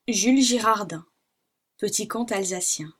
Jules Girardin, Petit conte alsacien.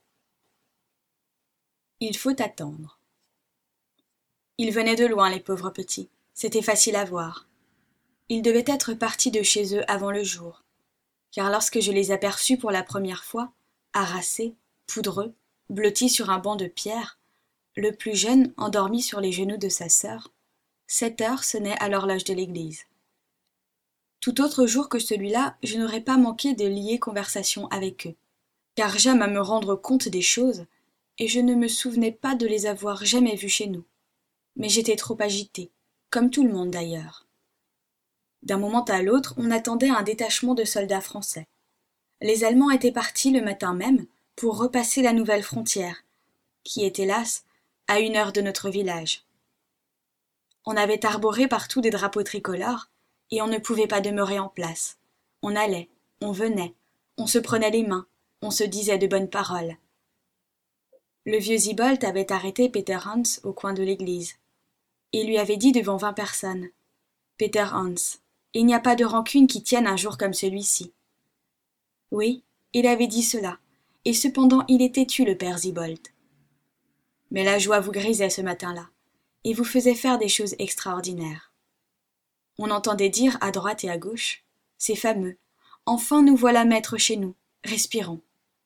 Il faut attendre. Ils venaient de loin, les pauvres petits. C'était facile à voir. Ils devaient être partis de chez eux avant le jour, car lorsque je les aperçus pour la première fois, harassés, poudreux, blottis sur un banc de pierre, le plus jeune endormi sur les genoux de sa sœur, 7 heures sonnaient à l'horloge de l'église. Tout autre jour que celui-là, je n'aurais pas manqué de lier conversation avec eux, car j'aime à me rendre compte des choses, et je ne me souvenais pas de les avoir jamais vus chez nous. Mais j'étais trop agitée, comme tout le monde d'ailleurs. D'un moment à l'autre, on attendait un détachement de soldats français. Les Allemands étaient partis le matin même pour repasser la nouvelle frontière, qui est hélas à 1 heure de notre village. On avait arboré partout des drapeaux tricolores, et on ne pouvait pas demeurer en place. On allait, on venait, on se prenait les mains, on se disait de bonnes paroles. Le vieux Siebold avait arrêté Peter Hans au coin de l'église. Il lui avait dit devant 20 personnes « Peter Hans, il n'y a pas de rancune qui tienne un jour comme celui-ci. » Oui, il avait dit cela, et cependant il était têtu le père Siebold. Mais la joie vous grisait ce matin-là, et vous faisait faire des choses extraordinaires. On entendait dire à droite et à gauche « C'est fameux, enfin nous voilà maîtres chez nous, respirons. »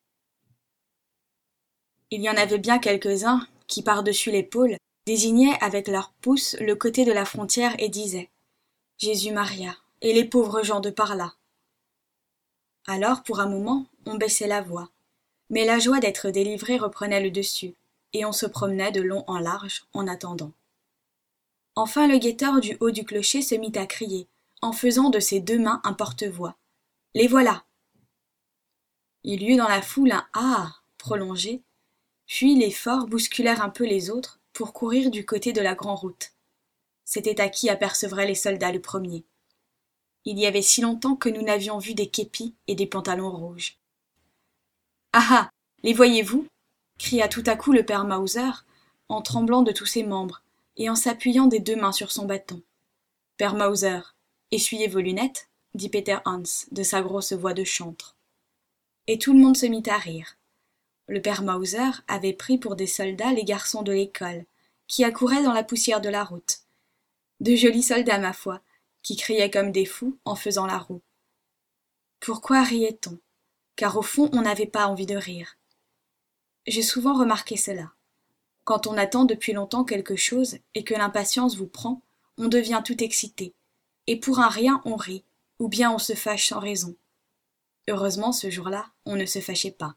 Il y en avait bien quelques-uns qui, par-dessus l'épaule, désignaient avec leurs pouces le côté de la frontière et disaient « Jésus-Maria, et les pauvres gens de par là !» Alors, pour un moment, on baissait la voix, mais la joie d'être délivré reprenait le dessus, et on se promenait de long en large en attendant. Enfin le guetteur du haut du clocher se mit à crier, en faisant de ses 2 mains un porte-voix. « Les voilà !» Il y eut dans la foule un « Ah !» prolongé, puis les forts bousculèrent un peu les autres pour courir du côté de la grand'route. C'était à qui apercevraient les soldats le premier. Il y avait si longtemps que nous n'avions vu des képis et des pantalons rouges. « Ah ah, les voyez-vous » cria tout à coup le père Mauser, en tremblant de tous ses membres et en s'appuyant des 2 mains sur son bâton. « Père Mauser, essuyez vos lunettes, » dit Peter Hans de sa grosse voix de chantre. Et tout le monde se mit à rire. Le père Mauser avait pris pour des soldats les garçons de l'école, qui accouraient dans la poussière de la route. De jolis soldats, ma foi, qui criaient comme des fous en faisant la roue. Pourquoi riait-on? Car au fond, on n'avait pas envie de rire. J'ai souvent remarqué cela. Quand on attend depuis longtemps quelque chose et que l'impatience vous prend, on devient tout excité, et pour un rien on rit, ou bien on se fâche sans raison. Heureusement, ce jour-là, on ne se fâchait pas.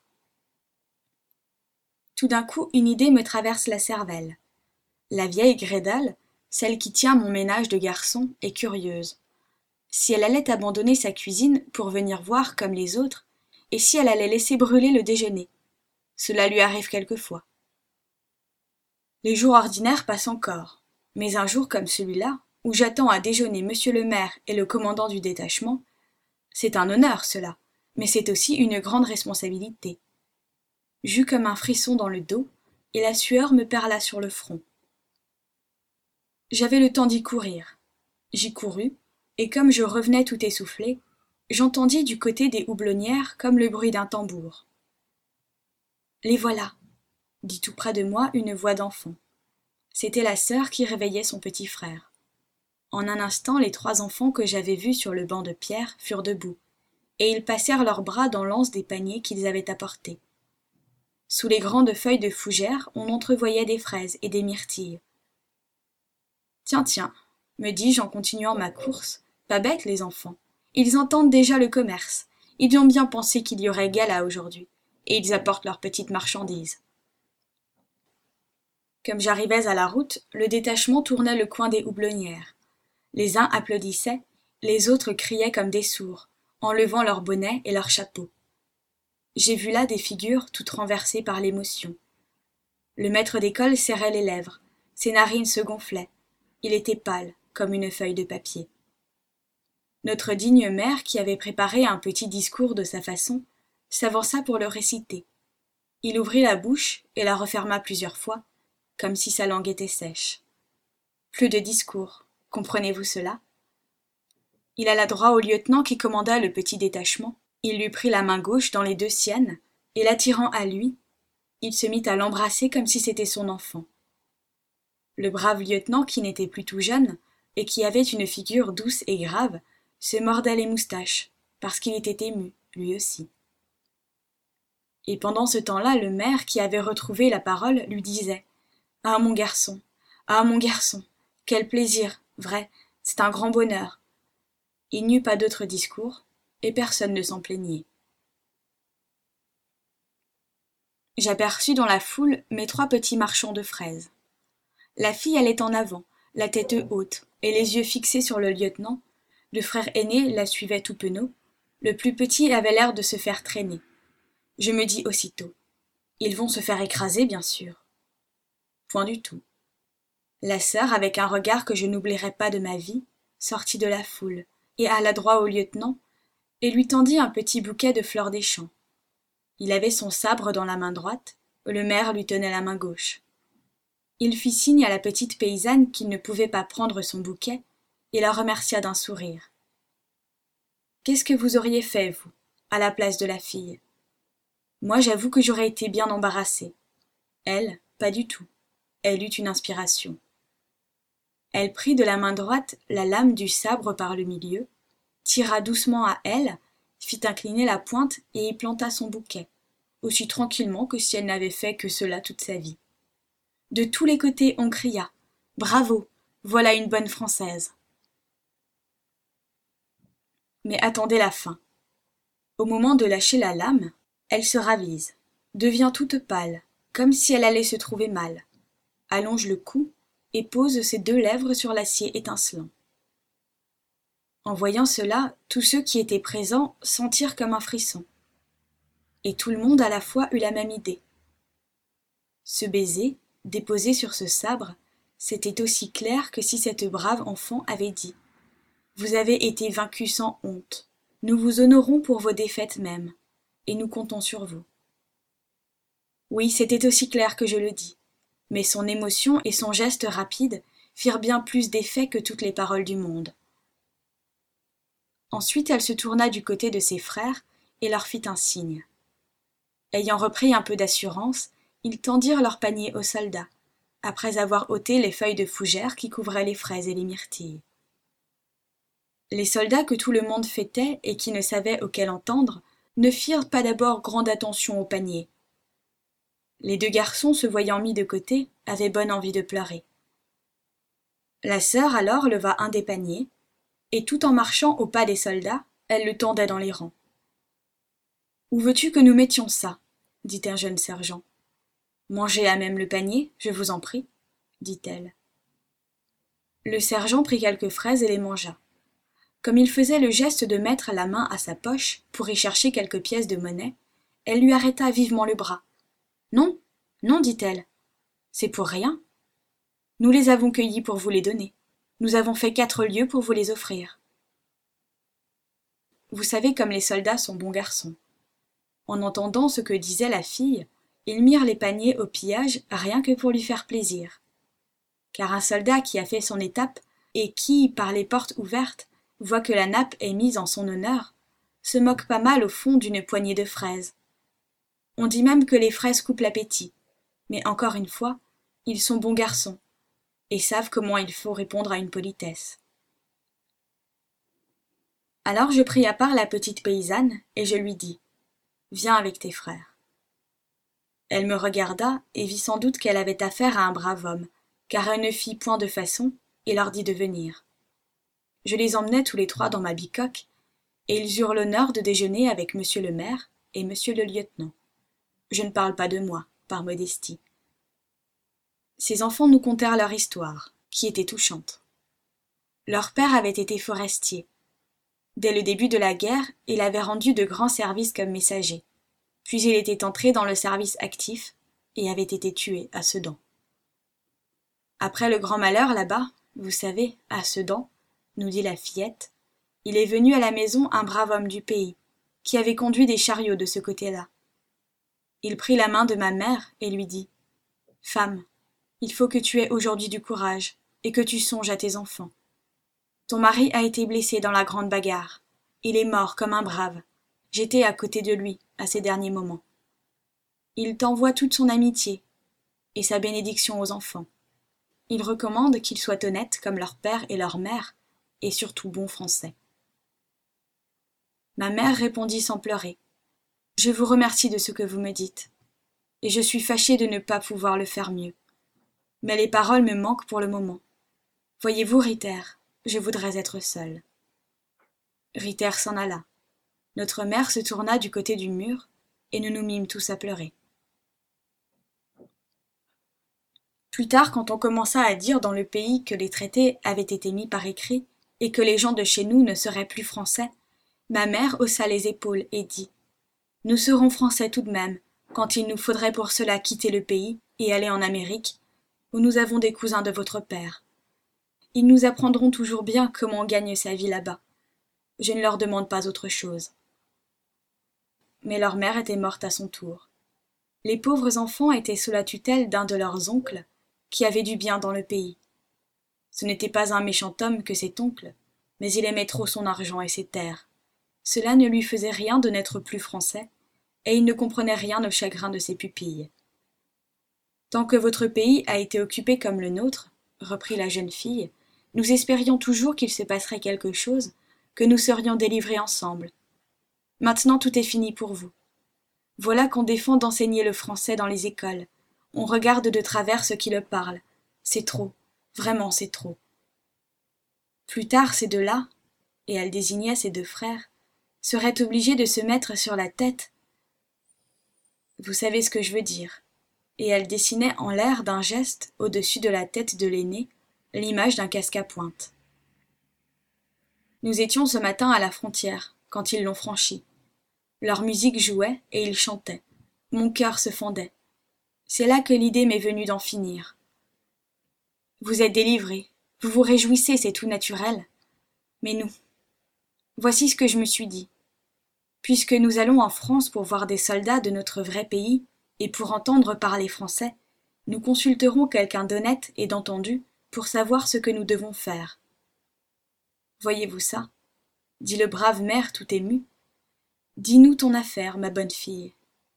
Tout d'un coup, une idée me traverse la cervelle. La vieille Grédale, celle qui tient mon ménage de garçons, est curieuse. Si elle allait abandonner sa cuisine pour venir voir comme les autres, et si elle allait laisser brûler le déjeuner. Cela lui arrive quelquefois. Les jours ordinaires passent encore, mais un jour comme celui-là, où j'attends à déjeuner monsieur le maire et le commandant du détachement, c'est un honneur cela, mais c'est aussi une grande responsabilité. J'eus comme un frisson dans le dos, et la sueur me perla sur le front. J'avais le temps d'y courir. J'y courus, et comme je revenais tout essoufflé, j'entendis du côté des houblonnières comme le bruit d'un tambour. « Les voilà !» dit tout près de moi une voix d'enfant. C'était la sœur qui réveillait son petit frère. En un instant, les 3 enfants que j'avais vus sur le banc de pierre furent debout, et ils passèrent leurs bras dans l'anse des paniers qu'ils avaient apportés. Sous les grandes feuilles de fougère, on entrevoyait des fraises et des myrtilles. « Tiens, tiens, me dis-je en continuant ma course, pas bêtes les enfants. Ils entendent déjà le commerce. Ils ont bien pensé qu'il y aurait gala aujourd'hui, et ils apportent leurs petites marchandises. » Comme j'arrivais à la route, le détachement tournait le coin des houblonnières. Les uns applaudissaient, les autres criaient comme des sourds, en levant leurs bonnets et leurs chapeaux. J'ai vu là des figures toutes renversées par l'émotion. Le maître d'école serrait les lèvres, ses narines se gonflaient, il était pâle comme une feuille de papier. Notre digne maire, qui avait préparé un petit discours de sa façon, s'avança pour le réciter. Il ouvrit la bouche et la referma plusieurs fois, comme si sa langue était sèche. Plus de discours, comprenez-vous cela? Il alla droit au lieutenant qui commanda le petit détachement, Il lui prit la main gauche dans les deux siennes, et l'attirant à lui, il se mit à l'embrasser comme si c'était son enfant. Le brave lieutenant, qui n'était plus tout jeune, et qui avait une figure douce et grave, se mordait les moustaches, parce qu'il était ému, lui aussi. Et pendant ce temps-là, le maire, qui avait retrouvé la parole, lui disait « Ah, mon garçon, ah, mon garçon, quel plaisir, vrai, c'est un grand bonheur. » Il n'y eut pas d'autre discours, et personne ne s'en plaignait. J'aperçus dans la foule mes 3 petits marchands de fraises. La fille allait en avant, la tête haute, et les yeux fixés sur le lieutenant. Le frère aîné la suivait tout penaud. Le plus petit avait l'air de se faire traîner. Je me dis aussitôt « Ils vont se faire écraser, bien sûr. » Point du tout. La sœur, avec un regard que je n'oublierai pas de ma vie, sortit de la foule, et alla droit au lieutenant, et lui tendit un petit bouquet de fleurs des champs. Il avait son sabre dans la main droite, le maire lui tenait la main gauche. Il fit signe à la petite paysanne qu'il ne pouvait pas prendre son bouquet, et la remercia d'un sourire. « Qu'est-ce que vous auriez fait, vous, à la place de la fille ? Moi, j'avoue que j'aurais été bien embarrassée. Elle, pas du tout. Elle eut une inspiration. Elle prit de la main droite la lame du sabre par le milieu, tira doucement à elle, fit incliner la pointe et y planta son bouquet, aussi tranquillement que si elle n'avait fait que cela toute sa vie. De tous les côtés on cria « Bravo, voilà une bonne Française !» Mais attendez la fin. Au moment de lâcher la lame, elle se ravise, devient toute pâle, comme si elle allait se trouver mal, allonge le cou et pose ses 2 lèvres sur l'acier étincelant. En voyant cela, tous ceux qui étaient présents sentirent comme un frisson. Et tout le monde à la fois eut la même idée. Ce baiser, déposé sur ce sabre, c'était aussi clair que si cette brave enfant avait dit « Vous avez été vaincu sans honte. Nous vous honorons pour vos défaites même, et nous comptons sur vous. » Oui, c'était aussi clair que je le dis, mais son émotion et son geste rapide firent bien plus d'effet que toutes les paroles du monde. Ensuite, elle se tourna du côté de ses frères et leur fit un signe. Ayant repris un peu d'assurance, ils tendirent leurs paniers aux soldats, après avoir ôté les feuilles de fougère qui couvraient les fraises et les myrtilles. Les soldats que tout le monde fêtait et qui ne savaient auquel entendre ne firent pas d'abord grande attention aux paniers. Les 2 garçons, se voyant mis de côté, avaient bonne envie de pleurer. La sœur alors leva un des paniers, et tout en marchant au pas des soldats, elle le tendait dans les rangs. « Où veux-tu que nous mettions ça ?» dit un jeune sergent. « Mangez à même le panier, je vous en prie, » dit-elle. Le sergent prit quelques fraises et les mangea. Comme il faisait le geste de mettre la main à sa poche pour y chercher quelques pièces de monnaie, elle lui arrêta vivement le bras. « Non, non, dit-elle, c'est pour rien. Nous les avons cueillis pour vous les donner. Nous avons fait 4 lieues pour vous les offrir. » Vous savez comme les soldats sont bons garçons. En entendant ce que disait la fille, ils mirent les paniers au pillage rien que pour lui faire plaisir. Car un soldat qui a fait son étape et qui, par les portes ouvertes, voit que la nappe est mise en son honneur, se moque pas mal au fond d'une poignée de fraises. On dit même que les fraises coupent l'appétit, mais encore une fois, ils sont bons garçons, et savent comment il faut répondre à une politesse. Alors je pris à part la petite paysanne, et je lui dis « Viens avec tes frères. » Elle me regarda, et vit sans doute qu'elle avait affaire à un brave homme, car elle ne fit point de façon, et leur dit de venir. Je les emmenai tous les 3 dans ma bicoque, et ils eurent l'honneur de déjeuner avec monsieur le maire et monsieur le lieutenant. Je ne parle pas de moi, par modestie. Ces enfants nous contèrent leur histoire, qui était touchante. Leur père avait été forestier. Dès le début de la guerre, il avait rendu de grands services comme messager. Puis il était entré dans le service actif et avait été tué à Sedan. Après le grand malheur là-bas, vous savez, à Sedan, nous dit la fillette, il est venu à la maison un brave homme du pays, qui avait conduit des chariots de ce côté-là. Il prit la main de ma mère et lui dit « Femme, il faut que tu aies aujourd'hui du courage et que tu songes à tes enfants. Ton mari a été blessé dans la grande bagarre. Il est mort comme un brave, J'étais à côté de lui, à ces derniers moments. Il t'envoie toute son amitié et sa bénédiction aux enfants. Il recommande qu'ils soient honnêtes comme leur père et leur mère, et surtout bons français. » Ma mère répondit sans pleurer. « Je vous remercie de ce que vous me dites, et je suis fâchée de ne pas pouvoir le faire mieux. Mais les paroles me manquent pour le moment. Voyez-vous, Ritter, je voudrais être seule. » Ritter s'en alla. Notre mère se tourna du côté du mur, et nous nous mîmes tous à pleurer. Plus tard, quand on commença à dire dans le pays que les traités avaient été mis par écrit, et que les gens de chez nous ne seraient plus français, ma mère haussa les épaules et dit « Nous serons français tout de même, quand il nous faudrait pour cela quitter le pays et aller en Amérique, où nous avons des cousins de votre père. Ils nous apprendront toujours bien comment on gagne sa vie là-bas. Je ne leur demande pas autre chose. » Mais leur mère était morte à son tour. Les pauvres enfants étaient sous la tutelle d'un de leurs oncles, qui avait du bien dans le pays. Ce n'était pas un méchant homme que cet oncle, mais il aimait trop son argent et ses terres. Cela ne lui faisait rien de n'être plus français, et il ne comprenait rien au chagrin de ses pupilles. « Tant que votre pays a été occupé comme le nôtre, reprit la jeune fille, nous espérions toujours qu'il se passerait quelque chose, que nous serions délivrés ensemble. Maintenant tout est fini pour vous. Voilà qu'on défend d'enseigner le français dans les écoles. On regarde de travers ceux qui le parlent. C'est trop, vraiment c'est trop. Plus tard, ces deux-là, et elle désignait ses deux frères, seraient obligés de se mettre sur la tête. Vous savez ce que je veux dire. » Et elle dessinait en l'air d'un geste, au-dessus de la tête de l'aîné, l'image d'un casque à pointe. Nous étions ce matin à la frontière, quand ils l'ont franchie. Leur musique jouait et ils chantaient. Mon cœur se fendait. C'est là que l'idée m'est venue d'en finir. Vous êtes délivrés, vous vous réjouissez, c'est tout naturel. Mais nous, voici ce que je me suis dit. Puisque nous allons en France pour voir des soldats de notre vrai pays et pour entendre parler français, nous consulterons quelqu'un d'honnête et d'entendu pour savoir ce que nous devons faire. Voyez-vous ça ? Dit le brave maire tout ému. Dis-nous ton affaire, ma bonne fille.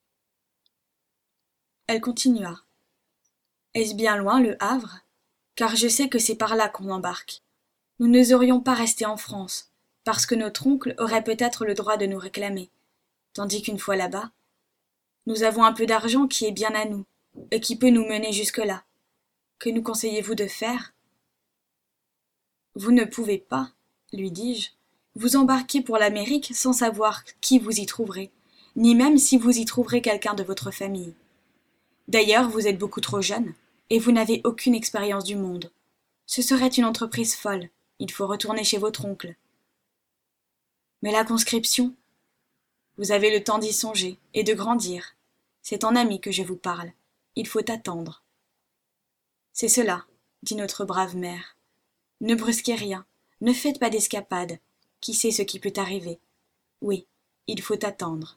Elle continua. Est-ce bien loin, le Havre ? Car je sais que c'est par là qu'on embarque. Nous n'oserions pas rester en France, parce que notre oncle aurait peut-être le droit de nous réclamer, tandis qu'une fois là-bas, nous avons un peu d'argent qui est bien à nous, et qui peut nous mener jusque-là. Que nous conseillez-vous de faire ? Vous ne pouvez pas, lui dis-je, vous embarquer pour l'Amérique sans savoir qui vous y trouverez, ni même si vous y trouverez quelqu'un de votre famille. D'ailleurs, vous êtes beaucoup trop jeune, et vous n'avez aucune expérience du monde. Ce serait une entreprise folle, il faut retourner chez votre oncle. Mais la conscription ? Vous avez le temps d'y songer, et de grandir. C'est en ami que je vous parle. Il faut attendre. C'est cela, dit notre brave mère. Ne brusquez rien, ne faites pas d'escapade. Qui sait ce qui peut arriver ? Oui, il faut attendre.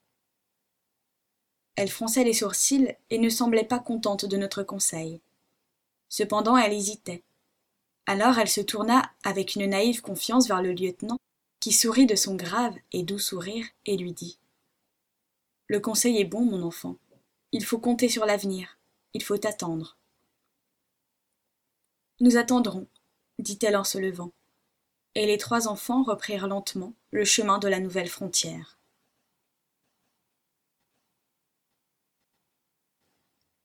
Elle fronçait les sourcils et ne semblait pas contente de notre conseil. Cependant, elle hésitait. Alors elle se tourna avec une naïve confiance vers le lieutenant, qui sourit de son grave et doux sourire, et lui dit « Le conseil est bon, mon enfant. Il faut compter sur l'avenir. Il faut attendre. » « Nous attendrons, » dit-elle en se levant, et les trois enfants reprirent lentement le chemin de la nouvelle frontière.